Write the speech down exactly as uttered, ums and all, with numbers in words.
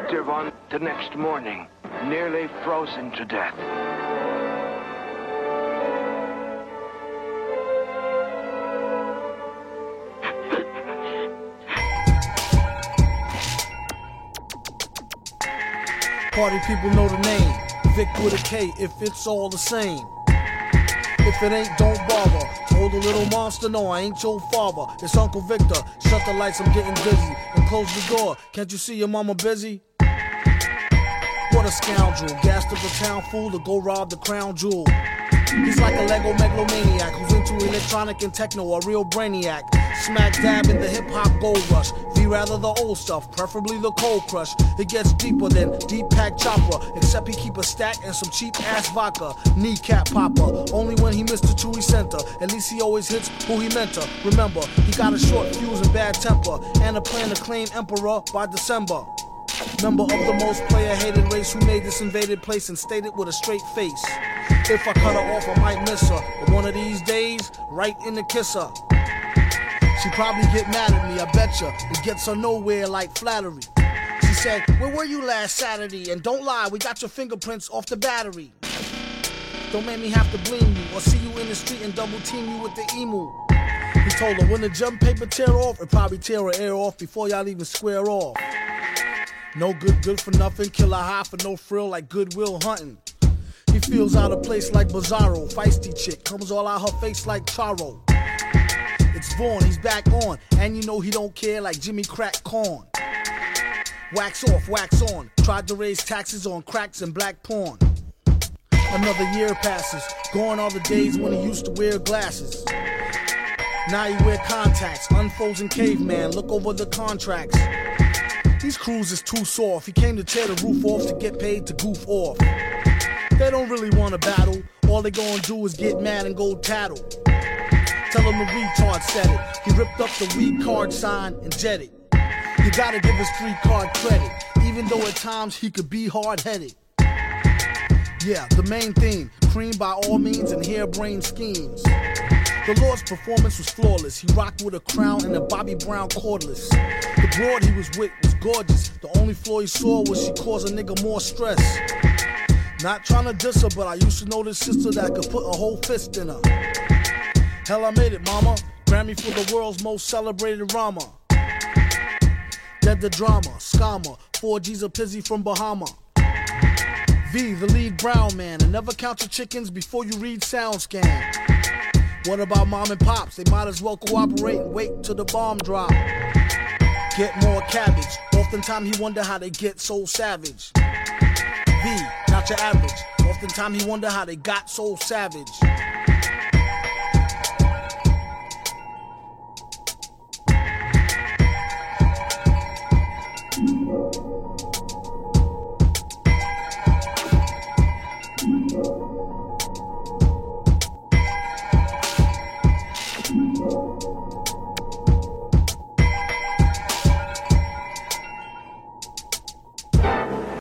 active on the next morning, nearly frozen to death. Party people know the name, Vic with a K if it's all the same. If it ain't, don't bother. Told a little monster, no, I ain't your father. It's Uncle Victor. Shut the lights, I'm getting dizzy. And close the door. Can't you see your mama busy? What a scoundrel. Gassed up the town fool to go rob the crown jewel. He's like a Lego megalomaniac who's into electronic and techno, a real brainiac. Smack dab in the hip-hop gold rush. V rather the old stuff, preferably the cold crush. It gets deeper than deep pack chopper, except he keep a stack and some cheap-ass vodka. Kneecap popper, only when he missed the Chewy center. At least he always hits who he meant to. Remember, he got a short fuse and bad temper, and a plan to claim emperor by December. Member of the most player-hated race who made this invaded place and stated with a straight face. If I cut her off, I might miss her. But one of these days, right in the kisser. She probably get mad at me, I betcha. It gets her nowhere like flattery. She said, where were you last Saturday? And don't lie, we got your fingerprints off the battery. Don't make me have to blame you or see you in the street and double team you with the emu. He told her, when the jump paper tear off, it probably tear her air off before y'all even square off. No good, good for nothing, kill a high for no frill like Goodwill Hunting. He feels out of place like Bizarro, feisty chick, comes all out her face like Charo. It's Vaughn, he's back on, and you know he don't care like Jimmy Crack Corn. Wax off, wax on, tried to raise taxes on cracks and black porn. Another year passes, gone are the days when he used to wear glasses. Now he wear contacts, unfrozen caveman, look over the contracts. These crews is too soft, he came to tear the roof off to get paid to goof off. They don't really want to battle, all they gonna do is get mad and go tattle. Tell him the retard said it, he ripped up the weak card sign and jetted. You gotta give his three card credit, even though at times he could be hard-headed. Yeah, the main theme, cream by all means and harebrained schemes. The Lord's performance was flawless, he rocked with a crown and a Bobby Brown cordless. The broad he was with was gorgeous, the only flaw he saw was she caused a nigga more stress. Not trying to diss her, but I used to know this sister that could put a whole fist in her. Hell, I made it, mama. Grammy for the world's most celebrated Rama. Dead the drama, scammer, four G's a pizzy from Bahama. V, the lead brown man, and never count your chickens before you read SoundScan. What about mom and pops? They might as well cooperate and wait till the bomb drop. Get more cabbage. Oftentimes he wonder how they get so savage. V, not your average. Oftentimes he wonder how they got so savage.